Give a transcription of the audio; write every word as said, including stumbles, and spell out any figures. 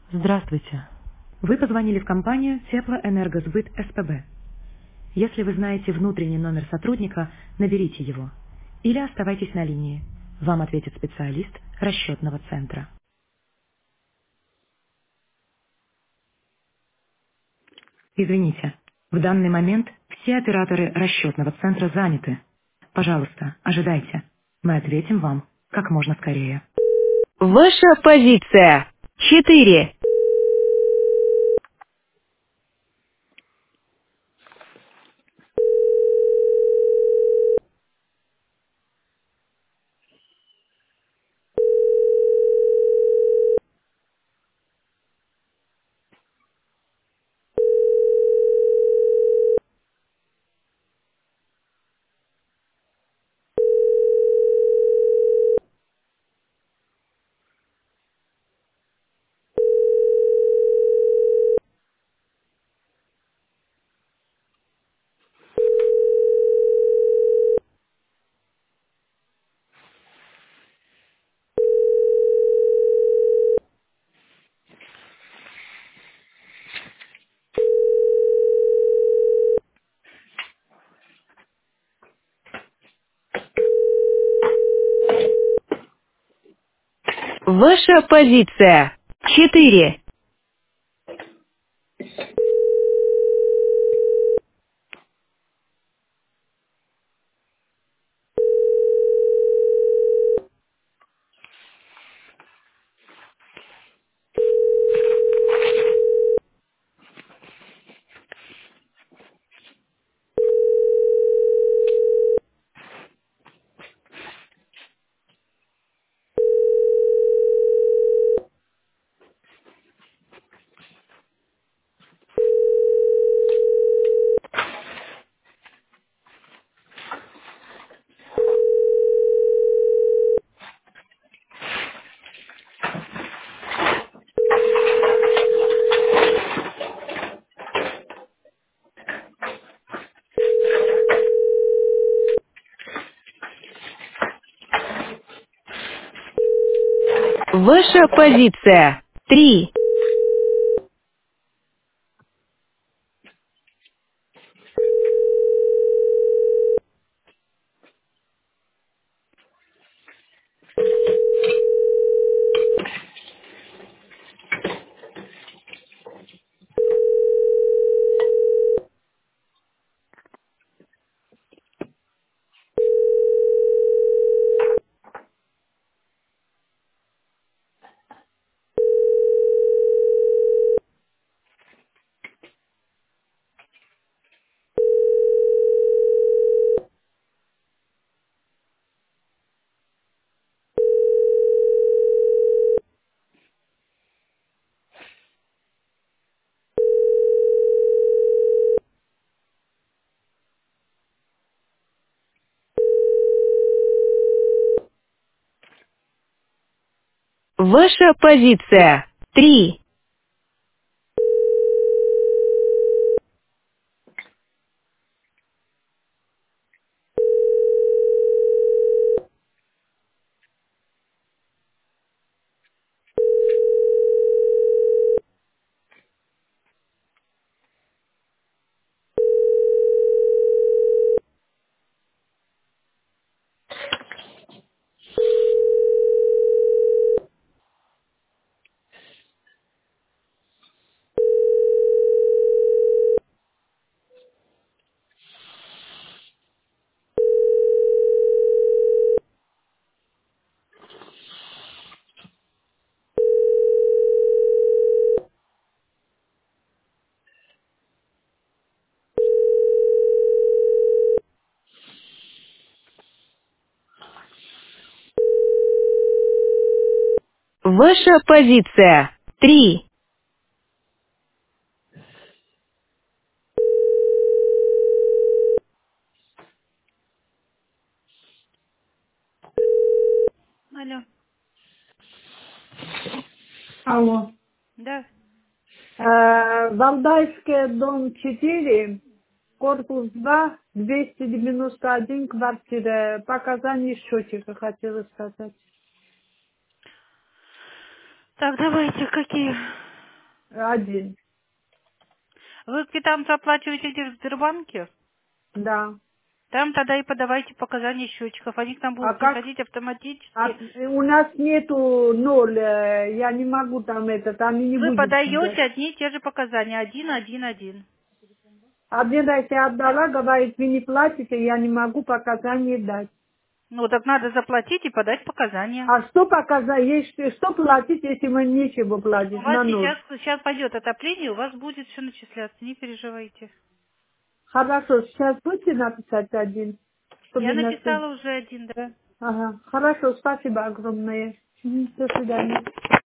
Здравствуйте. Вы позвонили в компанию Теплоэнергосбыт СПБ. Если вы знаете внутренний номер сотрудника, наберите его. Или оставайтесь на линии. Вам ответит специалист расчетного центра. Извините, в данный момент все операторы расчетного центра заняты. Пожалуйста, ожидайте. Мы ответим вам как можно скорее. Ваша позиция. Четыре. Ваша позиция. Четыре. Ваша позиция. Три. Ваша позиция. Три. Ваша позиция. Три. Алло, Алло. да. Э, Валдайская, дом четыре, корпус два, двести девяносто один, квартира. Показания счетчика хотела сказать. Так, давайте, какие? Один. Вы квитанцию оплачиваете где в Сбербанке? Да. Там тогда и подавайте показания счетчиков. Они к нам А будут как? приходить А, автоматически. у нас нету ноль, э, я не могу там это, там и не Вы будет. подаете одни и те же показания. Один, один, один. Один раз я отдала, говорит, вы не платите, я не могу показания дать. Ну, так надо заплатить и подать показания. А что показать, есть, что платить, если мы нечего У платить, вас на ноль? сейчас, сейчас пойдет отопление, у вас будет все начисляться, не переживайте. Хорошо, сейчас будете написать один, Я чтобы на суд. написала уже один, да. Ага, хорошо, спасибо огромное. Мгм, до свидания.